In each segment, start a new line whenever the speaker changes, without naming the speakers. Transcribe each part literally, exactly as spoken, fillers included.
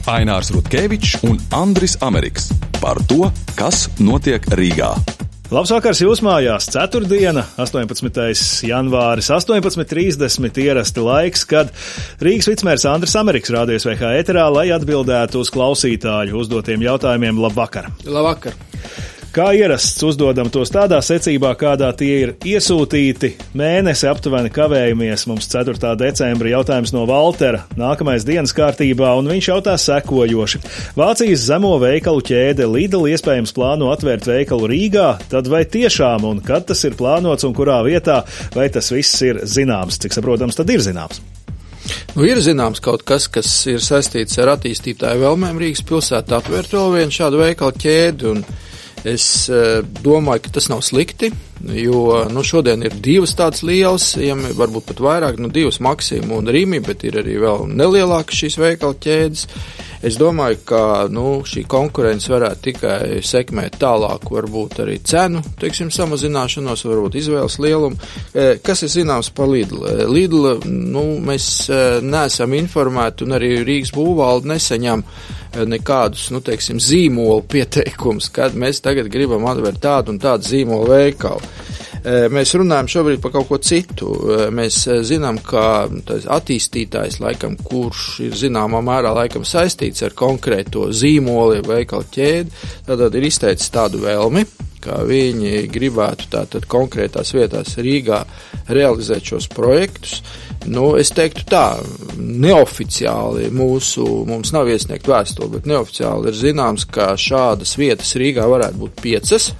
Ainārs Rutkevičs un Andris Ameriks par to, kas notiek Rīgā.
Labs vakars jūs mājās, ceturtdiena, astoņpadsmitais janvāris, astoņpadsmit trīsdesmit ierasti laiks, kad Rīgas vicmērs Andris Ameriks rādījis V H ēterā, lai atbildētu uz klausītāju uzdotiem jautājumiem. Labvakar!
Labvakar!
Kā ierasts, uzdodam tos tādā secībā, kādā tie ir iesūtīti. Mēnesi aptuveni kavējamies. Mums ceturtā decembra jautājums no Valtera. Nākamais dienas kārtībā, un viņš jautā sekojoši. Vācijas zemo veikalu ķēde Lidl iespējams plāno atvērt veikalu Rīgā, tad vai tiešām, un kad tas ir plānots un kurā vietā, vai tas viss ir zināms? Cik saprotams, tad ir zināms?
Nu, ir zināms kaut kas, kas ir saistīts ar attīstītāju vēlmēm Rīgas pilsētā atvērt vēl vienu šādu veikalu ķēdi, un es uh, domāju, ka tas nav slikti, jo nu, šodien ir divas tādas lielas, ja varbūt pat vairāk, nu divas Maxima un Rimi, bet ir arī vēl nelielākas šīs veikala ķēdes. Es domāju, ka nu, šī konkurence varētu tikai sekmēt tālāk, varbūt arī cenu, teiksim, samazināšanos, varbūt izvēles lielumu. Kas ir zināms par Lidl? Lidl, nu, mēs neesam informēti un arī Rīgas būvvalde nesaņem nekādus, nu, teiksim, zīmolu pieteikumus, kad mēs tagad gribam atvērt tādu un tādu zīmolu veikalu. Mēs runājam šobrīd par kaut ko citu. Mēs zinām, ka attīstītājs, laikam, kurš ir zināmā mērā laikam saistīts ar konkrēto zīmoli veikalu ķēdi, tad ir izteicis tādu vēlmi, ka viņi gribētu tātad konkrētās vietās Rīgā realizēt šos projektus. Nu, es teiktu tā, neoficiāli mūsu, mums nav iesniegt vēstuli, bet neoficiāli ir zināms, ka šādas vietas Rīgā varētu būt piecas,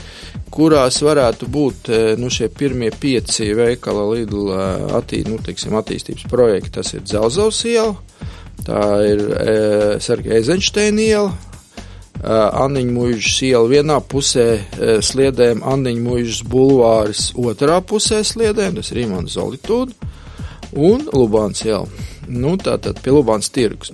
kurās varētu būt nu, šie pirmie pieci veikala Lidl attī, nu, teiksim, attīstības projekti. Tas ir Dzelzavas iela, tā ir e, Sergeja Eizenšteina iela, e, Anniņmuižas iela vienā pusē e, sliedēm, Anniņmuižas bulvāris otrā pusē sliedēm, tas ir Imants Zolitūda, un Lubāns iela. Nu, tātad pie Lubāns tirgus.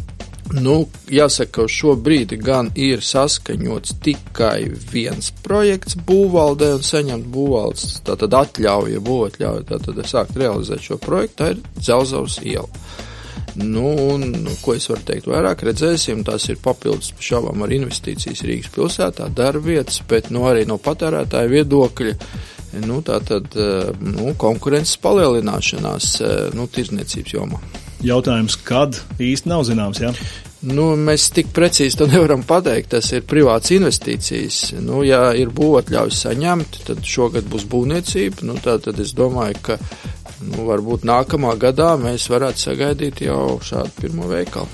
Nu, jāsaka, šo brīdi gan ir saskaņots tikai viens projekts būvvaldē un saņemt būvvaldes, tātad atļauja, būvatļauja, tātad sākt realizēt šo projektu, tā ir Dzelzavas iela. Nu, un, ko es varu teikt vairāk, redzēsim, tās ir papildus šaubām ar investīcijas Rīgas pilsētā, darbvietas, bet, nu, arī no patērētāja viedokļa, nu, tātad, nu, konkurences palielināšanās, nu, tirdzniecības jomā.
Jautājums, kad īsti nav zināms, jā?
Nu, mēs tik precīzi to nevaram pateikt, tas ir privāts investīcijas. Nu, ja ir būvatļaujas saņemt, tad šogad būs būvniecība, nu, tā tad es domāju, ka, nu, varbūt nākamā gadā mēs varētu sagaidīt jau šādu pirmo veikalu.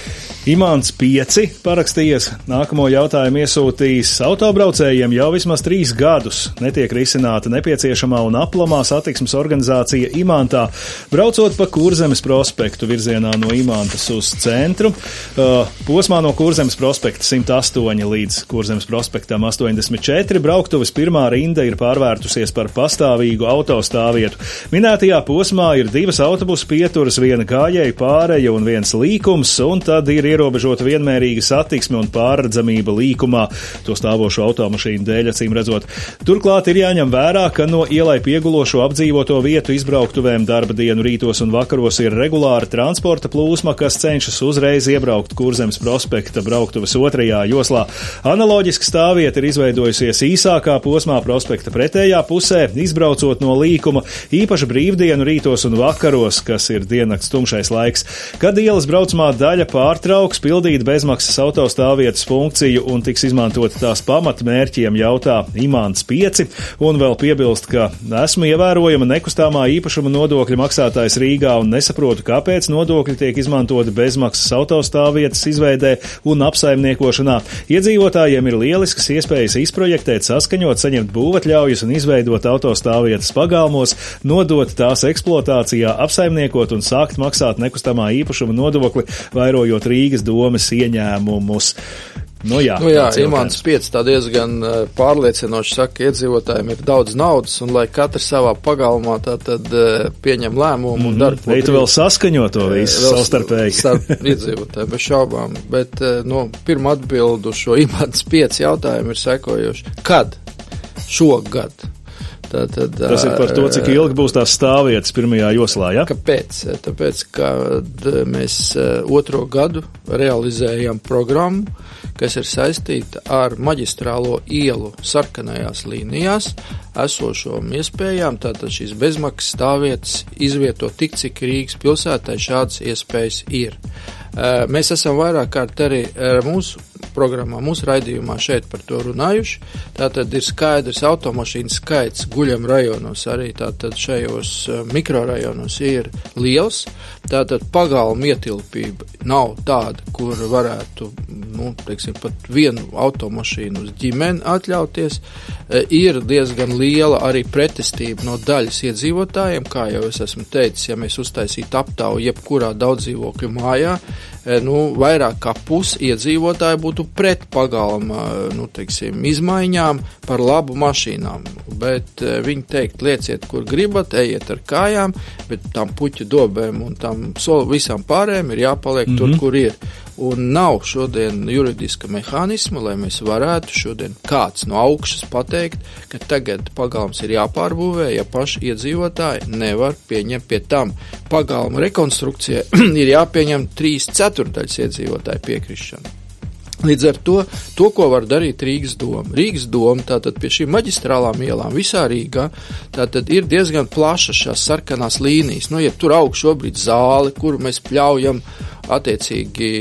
Imants pieci parakstījies, nākamo jautājumu iesūtījis. Autobraucējiem jau vismaz trīs gadus netiek risināta nepieciešamā un aplamā satiksmes organizācija Imantā. Braucot pa Kurzemes prospektu virzienā no Imantas uz centru, uh, posmā no Kurzemes prospekta simt astoņi līdz Kurzemes prospektam astoņdesmit četri, brauktuves pirmā rinda ir pārvērtusies par pastāvīgu autostāvvietu. Minētajā posmā ir divas autobusu pieturas, viena gājēju pāreja un viens līkums, un tad ir ierobežota vienmērīga satiksme un pārredzamība līkumā, to stāvošo automašīnu dēļ, acīm redzot. Turklāt ir jāņem vērā, ka no ielai piegulošo apdzīvoto vietu izbrauktuvēm darba dienu rītos un vakaros ir regulāra transporta plūsma, kas cenšas uzreiz iebraukt Kurzemes prospekta brauktuves otrajā joslā. Analoģiska stāvvieta ir izveidojusies īsākā posmā prospekta pretējā pusē, izbraucot no līkuma, īpaši brīvdienu rītos un vakaros, kas ir diennakts tumšais laiks. Kad ielas braucamā daļa pārtrauc, pildīt bezmaksas autostāvvietas funkciju un tiks izmantot tās pamatmērķiem, jautā Imants pieci, un vēl piebilst, ka esmu ievērojama nekustāmā īpašuma nodokļa maksātājs Rīgā un nesaprotu, kāpēc nodokļi tiek izmantoti bezmaksas autostāvvietas izveidē un apsaimniekošanā. Iedzīvotājiem ir lieliskas iespējas izprojektēt, saskaņot, saņemt būvatļaujas un izveidot autostāvvietas pagalmos, nodot tās eksploatācijā, apsaimniekot un sākt maksāt nekustamā īpašuma nodokli, vairojot Rīgas domes ieņēmumus. Nu jā,
nu jā Imants pieci tā diezgan pārliecinoši saka, ka iedzīvotājiem ir daudz naudas un lai katrs savā pagalmā tā tad pieņem lēmumu mm-hmm. un darbu.
Vai tu vēl saskaņo to visu savstarpēji?
Starp iedzīvotājiem, bez šaubām. Bet, nu, pirma atbildu šo Imants pieci jautājumu ir sekojoši. Kad? Šogad. Tātad,
Tas ir par to, cik ilgi būs tās stāvvietas pirmajā joslā, ja?
Kāpēc? Tāpēc, kad mēs otro gadu realizējam programmu, kas ir saistīta ar maģistrālo ielu sarkanajās līnijās esošām iespējām, tātad šīs bezmaksas stāvvietas izvieto tik, cik Rīgas pilsētai šādas iespējas ir. Mēs esam vairāk kārt arī mūsu programmā, mūsu raidījumā šeit par to runājuši. Tātad ir skaidrs automašīnu skaits guļam rajonos, arī tātad šajos mikrorajonos ir liels. Tātad pagalma ietilpība nav tāda, kur varētu, nu, teiksim, pat vienu automašīnu uz ģimeni atļauties. Ir diezgan liela arī pretestība no daļas iedzīvotājiem, kā jau es esmu teicis, ja mēs uztaisītu aptauju jebkurā daudzdzīvokļu mājā, nu, vairāk kā pusi iedzīvotāji būtu pret pagalma, nu, teiksim, izmaiņām par labu mašīnām, bet viņi teikt, lieciet, kur gribat, ejiet ar kājām, bet tam puķu dobēm un tam sol, visām pārējiem ir jāpaliek mm-hmm. tur, kur ir. Un nav šodien juridiska mehānisma, lai mēs varētu šodien kāds no augšas pateikt, ka tagad pagalms ir jāpārbūvē, ja paši iedzīvotāji nevar pieņemt pie tam. Pagalma rekonstrukcijai ir jāpieņem trīs ceturdaļas iedzīvotāju piekrišana. Līdz ar to, to, ko var darīt Rīgas doma. Rīgas doma, tātad pie šīm maģistrālām ielām visā Rīgā, tātad ir diezgan plaša šās sarkanās līnijas. Nu, ja tur aug šobrīd zāli, kuru mēs pļaujam attiecīgi,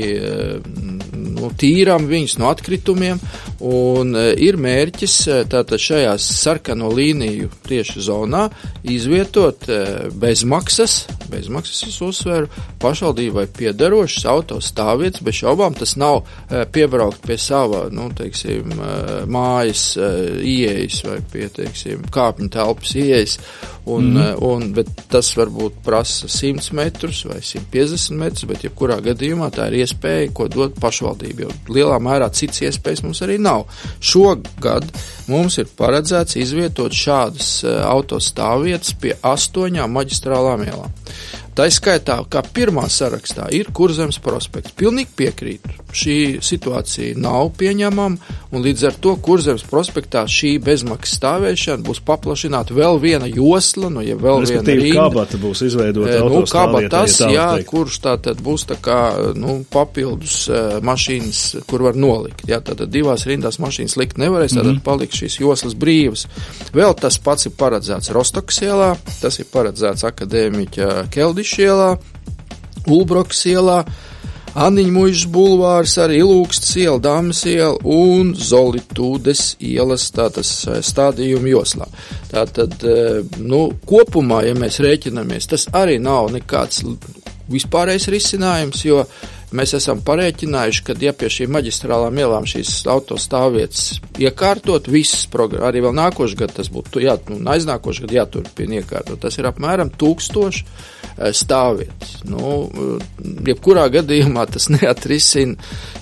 nu, tīram viņus no atkritumiem, un ir mērķis tātad šajās sarkano līniju tieši zonā izvietot bezmaksas, bezmaksas es uzsveru, pašvaldībai piederošas autostāvvietas, bez šaubām tas nav piebraukt pie sava, nu, teiksim, mājas ieejas vai pie, teiksim, kāpņu telpas ieejas, un, mm. un, bet tas varbūt prasa simts metrus vai simt piecdesmit metrus, bet jebkurā gadījumā tā ir iespēja, ko dod pašvaldība, jo lielā mērā cits iespējas mums arī nav. Šogad mums ir paredzēts izvietot šādas autostāvvietas pie astoņām maģistrālām ielām. Tā izskaitā, kā pirmā sarakstā ir Kurzemes prospekts. Pilnīgi piekrītu. Šī situācija nav pieņemama, un līdz ar to Kurzemes prospektā šī bezmaksas stāvēšana būs paplašināta vēl viena josla, no ja vēl viena rinda.
Kabata būs izveidota
nu, kabatas,
ja
jā, kurš tātad būs tā kā, nu, papildus uh, mašīnas, kur var nolikt. Jā, tātad divās rindās mašīnas likt nevarēs, tātad mm-hmm. paliks šīs joslas brīvas. Vēl tas pats ir paredzēts Rostokas ielā, tas ir paredzēts Akadēmiķa Keldiša ielā, Ulbrokas ielā, Aniņmuižas bulvārs, arī Ilūkstas iela, Dāmas iela un Zolitūdes ielas tātas stādījuma joslā. Tātad, nu, kopumā, ja mēs rēķinamies, tas arī nav nekāds vispārējais risinājums, jo mēs esam parēķinājuši, ka ja pie šīm maģistrālām ielām šīs autostāvvietas iekārtot, visas programmas, arī vēl nākošu gadu tas būtu, jā, nu, aiznākošu gadu jāturpina iekārtot, tas ir apmēram tūkstoši stāvvietas. Nu, jebkurā gadījumā tas neatrisina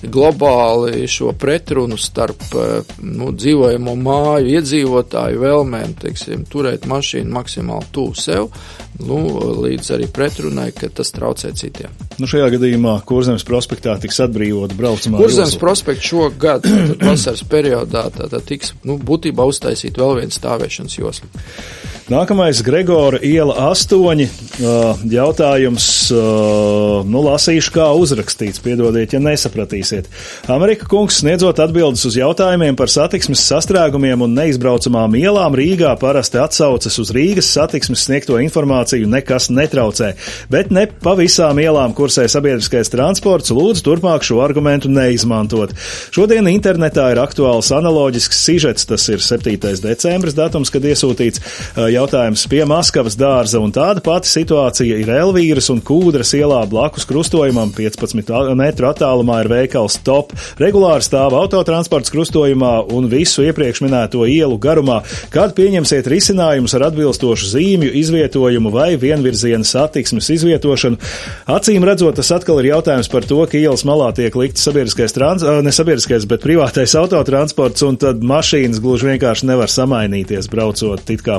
globāli šo pretrunu starp, nu, dzīvojamo māju iedzīvotāju vēlmēm, teiksim, turēt mašīnu maksimāli tuvu sev, nu, līdz arī pretrunai, ka tas traucē citiem.
Nu, šajā gadījumā Kurzemes prospektā tiks atbrīvot braucamā
Kurzemes
josla.
prospekts šogad, tad vasaras periodā, tad tiks, nu, būtībā uztaisīt vēl viens stāvēšanas josla.
Nākamais Gregora iela astoņi. Jautājums, nu, lasīšu, kā uzrakstīts, piedodiet, ja nesapratīsiet. Amerika kungs sniedzot atbildes uz jautājumiem par satiksmes sastrēgumiem un neizbraucamām ielām Rīgā parasti atsaucas uz Rīgas satiksmes sniegto informāciju nekas netraucē, bet ne pa visām ielām kursē sabiedriskais transports, lūdzu turpmāk šo argumentu neizmantot. Šodien internetā ir aktuāls analoģisks sižets, tas ir septītais decembris datums, kad iesūtīts jautājums pie Maskavas dārza, un tāda pati situācija ir Elvīras un Kūdras ielā blakus krustojumam, piecpadsmit metru attālumā ir veikals Top. Regulāri stāv autotransports krustojumā un visu iepriekš minēto ielu garumā. Kad pieņemsiet risinājumus ar atbilstošu zīmju izvietojumu vai vienvirziena satiksmes izvietošanu? Acīm redzot, tas atkal ir jautājums par to, ka ielas malā tiek likts sabiedriskais, trans, ne sabiedriskais, bet privātais autotransports, un tad mašīnas gluži vienkārši nevar samainīties, braucot it kā pa divvirzienu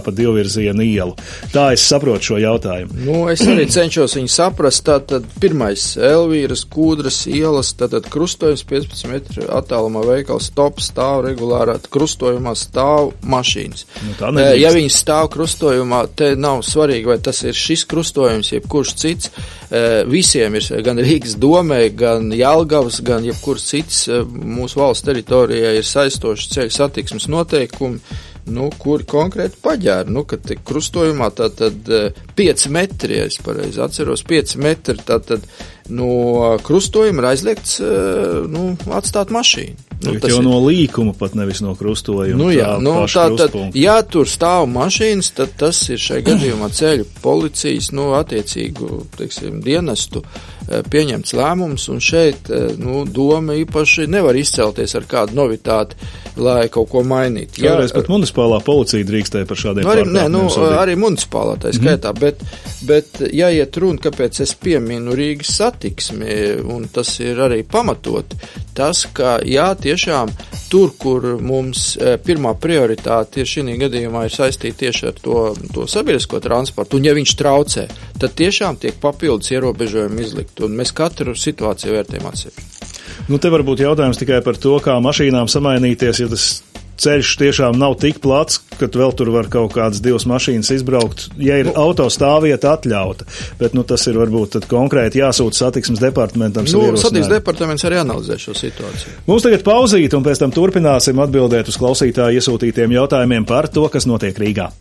pavirziena ielu. Tā es saprotu šo jautājumu.
Nu, es arī cenšos viņu saprast. Tātad pirmais Elvīras, Kūdras ielas, tātad krustojums piecpadsmit metru attālumā veikals stop stāv regulārā krustojumā stāv mašīnas.
Nu,
ja viņi stāv krustojumā, te nav svarīgi, vai tas ir šis krustojums, jebkurš cits. Visiem ir gan Rīgas domē, gan Jelgavas, gan jebkurš cits mūsu valsts teritorijā ir saistoši ceļu satiksmes noteikumi, nu, kuri konkrēti paģēra, nu, kad krustojumā tātad pieci metri, ja es pareizi atceros, pieci metri, tātad no krustojuma ir aizliegts, nu, atstāt mašīnu. Nu,
tas jau ir no līkuma pat nevis no krustojuma.
Nu, jā, tā, nu, tā tad, ja tur stāv mašīnas, tad tas ir šai gadījumā ceļu policijas, nu, attiecīgu, teiksim, dienestu pieņemts lēmums, un šeit, nu, doma īpaši nevar izcelties ar kādu novitāti, lai kaut ko mainītu.
Kādreiz pat municipālā policija drīkstēja par šādiem
nu, arī, nē, nu,
pārkāpumiem.
Arī municipālā tā skaitā, mm. bet, bet jāiet runa, kāpēc es pieminu Rīgas satiksmi, un tas ir arī pamatot, tas, ka jā, tiešām tur, kur mums e, pirmā prioritāte ir šī gadījumā ir saistīta tieši ar to, to sabiedrisko transportu, un ja viņš traucē, tad tiešām tiek papildus ierobežojumi izlikt, un mēs katru situāciju vērtējam atsevišķi.
Nu, te var būt jautājums tikai par to, kā mašīnām samainīties, ja tas ceļš tiešām nav tik plats, ka vēl tur var kaut kādas divas mašīnas izbraukt, ja ir nu, auto stāvvieta atļauta. Bet, nu, tas ir varbūt tad konkrēti jāsūta satiksmes departamentam.
Nu, satiksmes departaments arī analizē šo situāciju.
Mums tagad pauzīt, un pēc tam turpināsim atbildēt uz klausītāju iesūtītiem jautājumiem par to, kas notiek Rīgā.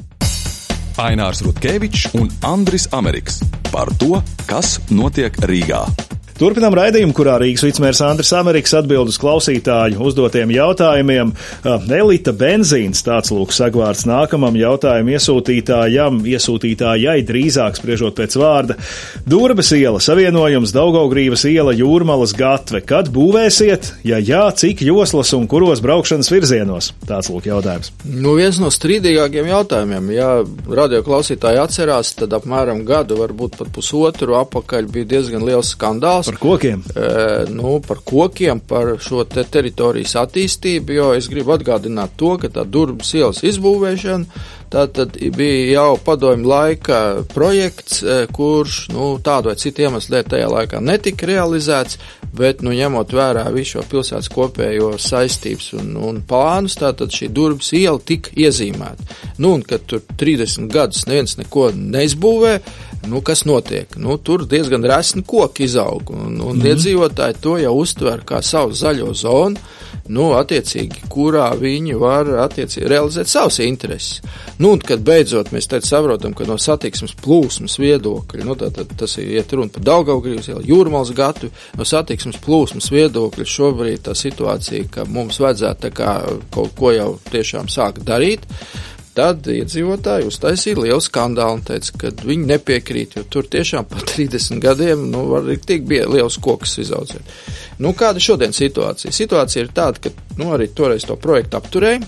Ainārs Rutkevičs un Andris Ameriks par to, kas notiek Rīgā.
Turpinām raidījumu, kurā Rīgas vicemērs Andris Ameriks atbild uz klausītāju uzdotiem jautājumiem. Elita benzīns, tāds lūk sagvārds nākamam jautājumu iesūtītājam, iesūtītājai drīzāk spriežot pēc vārda. Durbes iela, savienojums Daugavgrīvas iela, Jūrmalas gatve. Kad būvēsiet? Ja jā, cik joslas un kuros braukšanas virzienos? Tāds lūk jautājums.
Nu, viens no strīdīgākiem jautājumiem. Ja radio klausītāji atcerās, tad apmēram gadu, varbūt pat pusotru apakaļ bija diezgan liels skandāls.
Par kokiem?
E, nu, par kokiem, par šo te teritorijas attīstību, jo es gribu atgādināt to, ka tā Durbes ielas izbūvēšana, tā tad bija jau padomju laika projekts, kurš, nu, tādu vai citu iemeslu dēļ tajā laikā netika realizēts, bet, nu, ņemot vērā visu šo pilsētas kopējo saistības un, un plānus, tātad šī Durbes iela tika iezīmēta. Nu, un kad tur trīsdesmit gadus neviens neko neizbūvē, nu, kas notiek? Nu, tur diezgan resni koki izaug, un, un mm-hmm. iedzīvotāji to jau uztver kā savu zaļo zonu, nu, attiecīgi, kurā viņi var attiecīgi realizēt savas intereses. Nu, un kad beidzot mēs teicu saprotam, ka no satiksmes plūsmas viedokļa, nu, tātad tas ir iet runa par Daugavgrīvas ielu, Jūrmalas gatvi, no satiksmes plūsmas viedokļa šobrīd tā situācija, ka mums vajadzētu tā kā kaut ko jau tiešām sākt darīt, tad iedzīvotāji uztaisīja lielu skandālu un teica, ka viņi nepiekrīt, jo tur tiešām pa trīsdesmit gadiem, nu, var tik bija liels koks izaudzēt. Nu, kāda šodien situācija? Situācija ir tāda, ka, nu, arī toreiz to projektu apturēja.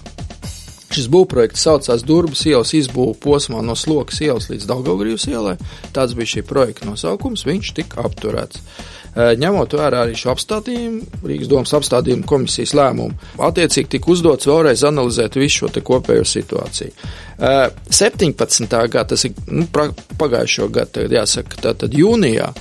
Šis būvprojekts saucās Durbes ielas izbūvu posmā no Slokas ielas līdz Daugavgrīvas ielai. Tāds bija šī projekta nosaukums, viņš tika apturēts. Ņemot vērā arī šo apstādījumu, Rīgas domas apstādījumu komisijas lēmumu, attiecīgi tika uzdots vēlreiz analizēt visu šo te kopējo situāciju. septiņpadsmitā gada, tas ir, nu, pagājušo gadu, tagad jāsaka, tātad jūnijā,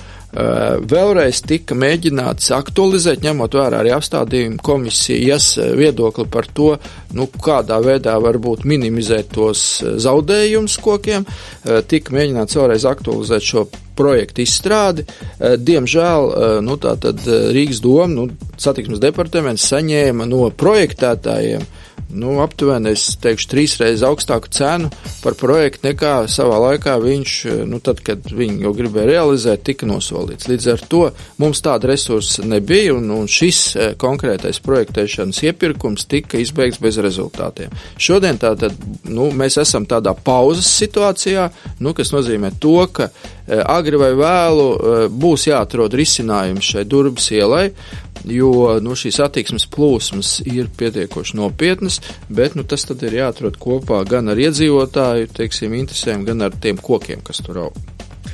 vēlreiz tika mēģināts aktualizēt, ņemot vērā arī apstādījumu komisijas viedokli par to, nu, kādā veidā varbūt minimizēt tos zaudējumus kokiem, tika mēģināts vēlreiz aktualizēt šo projektu izstrādi. Diemžēl, nu, tātad Rīgas doma, nu, satiksmes departaments saņēma no projektētājiem, nu, aptuveni, es teikšu, trīsreiz augstāku cenu par projektu nekā savā laikā viņš, nu, tad, kad viņi jau gribēja realizēt, tika nosolīts. Līdz ar to mums tāda resursa nebija, un, un šis konkrētais projektēšanas iepirkums tika izbeigts bez rezultātiem. Šodien tātad, nu, mēs esam tādā pauzes situācijā, nu, kas nozīmē to, ka agri vai vēlu būs jāatrod risinājums šai Durbes ielai, jo, nu, šīs attieksmes plūsmas ir pietiekoši nopietnas, bet, nu, tas tad ir jāatrod kopā gan ar iedzīvotāju, teiksim, interesēm, gan ar tiem kokiem, kas tur aug.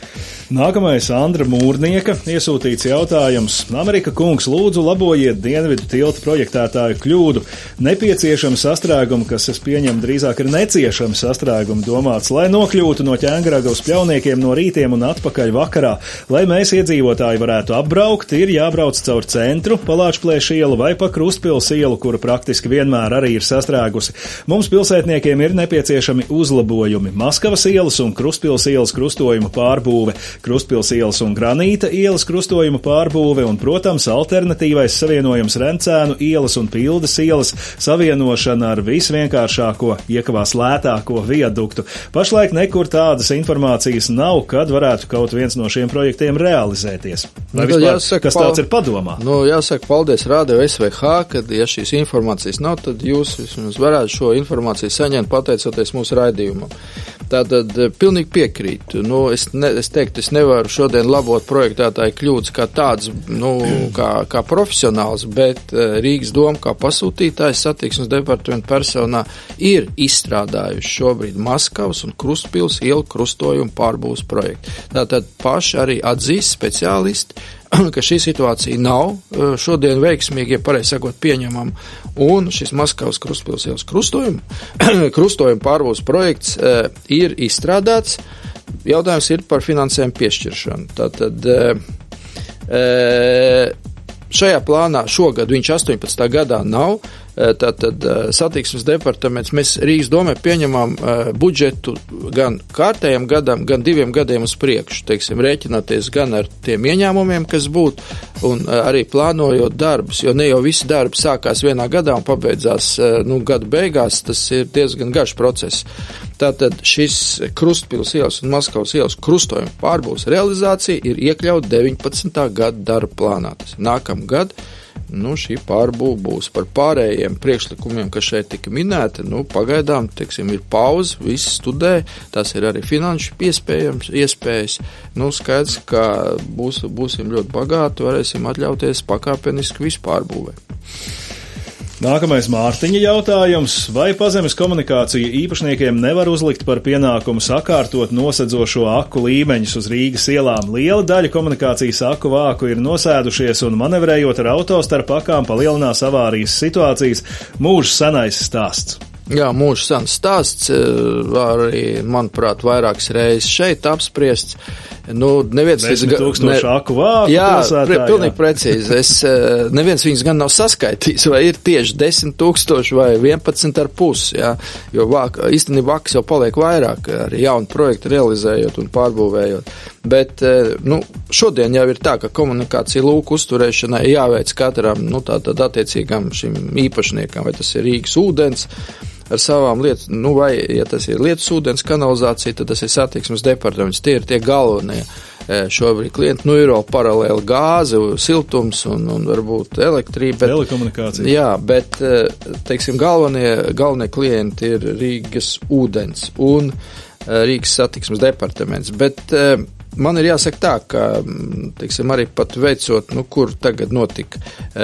Nākamais Andra Mūrnieka iesūtīts jautājums. Amerika kungs, lūdzu labojiet dienvidu tilta projektētāju kļūdu. Nepieciešami sastrēgumi, kas es pieņemu drīzāk ir neciešami sastrēgumi domāts, lai nokļūtu no Ķēngraga uz Pļaunieka no rītiem un atpakaļ vakarā. Lai mēs iedzīvotāji varētu apbraukt, ir jābrauc caur centru, pa Lāčplēša ielu vai pa Krustpils ielu, kura praktiski vienmēr arī ir sastrēgusi. Mums pilsētniekiem ir nepieciešami uzlabojumi. Maskavas ielas un Krustpils ielas krustojuma pārbūve. Krustpils ielas un Granīta ielas krustojuma pārbūve un, protams, alternatīvais savienojums Rencēnu ielas un Pildes ielas savienošana ar visvienkāršāko, iekavās lētāko viaduktu. Pašlaik nekur tādas informācijas nav, kad varētu kaut viens no šiem projektiem realizēties. Vai
nu,
vispār,
jāsaka,
kas tāds ir padomā?
Nu, jāsaka, paldies Radio S V H, kad, ja šīs informācijas nav, tad jūs vismaz varētu šo informāciju saņemt pateicoties mūsu raidījumam. Tātad pilnīgi piekrītu. Nu, es, ne, es teiktu, es nevaru šodien labot projektētāju kļūdas kā tāds, nu, kā, kā profesionāls, bet Rīgas doma kā pasūtītājs satiksmes departamenta personā ir izstrādājuši šobrīd Maskavas un Krustpils ielu krustojumu pārbūves projektu. Tātad paši arī atzīst speciālisti, ka šī situācija nav šodien veiksmīgi, ja pareizi sakot, pieņemama, un šis Maskavas Krustpils ielas krustojuma, krustojuma pārbūves projekts e, ir izstrādāts. Jautājums ir par finansējumu piešķiršanu. Tātad e, šajā plānā šogad viņš astoņpadsmitā gadā nav. Tātad satiksmes departaments, mēs Rīgas domē pieņemam uh, budžetu gan kārtējam gadam, gan diviem gadiem uz priekšu, teiksim, rēķināties gan ar tiem ieņēmumiem, kas būtu, un uh, arī plānojot darbus, jo ne jau visi darbi sākās vienā gadā un pabeidzās uh, nu, gada beigās, tas ir diezgan garš process. Tātad šis Krustpils ielas un Maskavas ielas krustojuma pārbūves realizācija ir iekļaut deviņpadsmitā gada darba plānā. Tas nākamgad. Nu, šī pārbūve būs par pārējiem priekšlikumiem, kas šeit tika minēti. Nu, pagaidām, teiksim, ir pauze, visi studē, tas ir arī finanšu iespējams, iespējas. Nu, skaidrs, ka būs, būsim ļoti bagāti, varēsim atļauties pakāpeniski visu pārbūvē.
Nākamais Mārtiņa jautājums. Vai pazemes komunikāciju īpašniekiem nevar uzlikt par pienākumu sakārtot nosedzošo aku līmeņus uz Rīgas ielām? Liela daļa komunikācijas aku vāku ir nosēdušies un manevrējot ar auto starp akām palielinās avārijas situācijas. Mūžs senais stāsts.
Jā, mūžs sens stāsts, arī, manuprāt, vairākas reizes šeit apspriests. Nu, neviens
desmit tūkstoši ne... aku vāku
jā,
pilsētā.
Pre, pilnīgi jā, precīzi. Es, neviens viņus gan nav saskaitījis, vai ir tieši desmit tūkstoši vai vienpadsmit ar pusi, jā, jo vāk, īstenībā vakas jau paliek vairāk, arī jaunu projektu realizējot un pārbūvējot. Bet, nu, šodien jau ir tā, ka komunikācija lūku uzturēšanai jāveic katram, nu, tātad attiecīgam šim īpašniekam, vai tas ir Rīgas ūdens, ar savām lietas, nu vai, ja tas ir lietas ūdens kanalizācija, tad tas ir satiksmes departaments, tie ir tie galvenie šobrīd klienti, nu ir vēl paralēli gāze, siltums un, un varbūt elektrība. Bet,
telekomunikācija.
Jā, bet, teiksim, galvenie, galvenie klienti ir Rīgas ūdens un Rīgas satiksmes departaments, bet man ir jāsaka tā, ka, teiksim, arī pat veicot, nu, kur tagad notika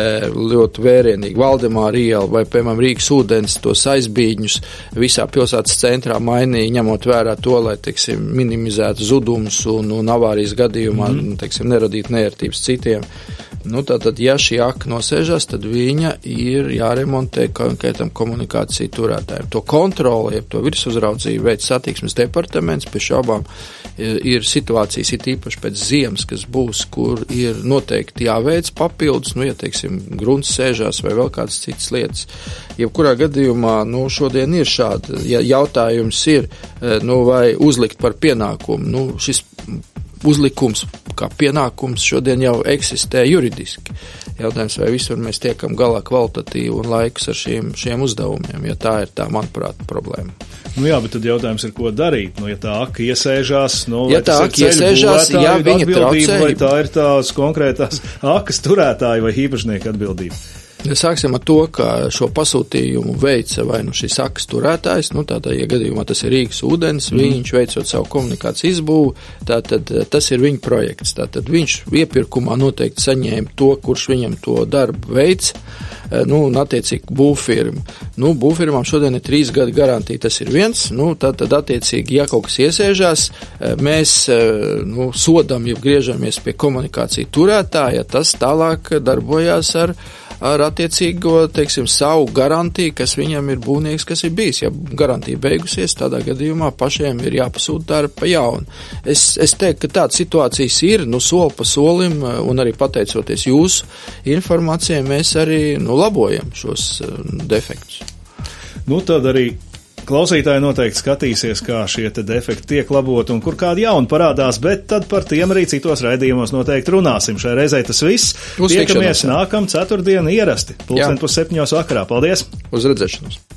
ļoti vērienīgi Valdemāra iela vai, piemēram, Rīgas ūdens tos aizbīņus visā pilsētas centrā mainīja, ņemot vērā to, lai, teiksim, minimizētu zudumus un, un avārijas gadījumā, mm. teiksim, neradītu neērtības citiem. Nu, tātad, ja šī aka nosēžas, tad viņa ir jāremontē konkrētam komunikāciju turētājiem. To kontroli, ja to virsuzraudzību veids satiksmes departaments, pie šaubām ir, ir situācijas, ir īpaši pēc ziemas, kas būs, kur ir noteikti jāveic papildus, nu, ja, teiksim, grunts sēžās vai vēl kādas citas lietas. Jebkurā gadījumā, nu, šodien ir šāda, ja jautājums ir, nu, vai uzlikt par pienākumu, nu, šis uzlikums kā pienākums šodien jau eksistē juridiski. Jautājums, vai visur mēs tiekam galā kvalitatīvi un laikus ar šiem, šiem uzdevumiem, ja tā ir tā, manuprāt, problēma.
Nu jā, bet tad jautājums ir, ko darīt. Nu, ja tā aka iesēžās, nu,
ja tā aka iesēžās, ja viņa traucē,
vai tā ir tās konkrētās akas turētāja vai īpašnieka atbildība?
Sāksim ar to, ka šo pasūtījumu veica vai nu šis akas turētājs, nu tātad, ja gadījumā tas ir Rīgas ūdens, mm. viņš veicot savu komunikāciju izbūvu, tātad tas ir viņa projekts. Tātad viņš iepirkumā noteikti saņēma to, kurš viņam to darbu veids, nu, un attiecīgi būvfirma. Nu, būvfirmām šodien ir trīs gadi garantija, tas ir viens, nu, tad, tad attiecīgi, ja kaut kas iesēžās, mēs, nu, sodam, ja griežamies pie komunikāciju turētāja, tas tālāk darbojās ar ar attiecīgo, teiksim, savu garantiju, kas viņam ir būvnieks, kas ir bijis. Ja garantija beigusies, tādā gadījumā pašiem ir jāpasūta darba pa jaunu. Es, es teiktu, ka tādas situācijas ir, nu, soli pa solim, un arī pateicoties jūsu informācijai, mēs arī, nu, labojam šos defektus.
Nu, tad arī klausītāji noteikti skatīsies, kā šie te defekti tiek laboti un kur kādi jauni parādās, bet tad par tiem arī citos raidījumos noteikti runāsim. Šai reizei tas viss. Tiekamies nākam ceturtdienu ierasti, pulksten pus septiņos vakarā. Paldies!
Uz redzēšanos!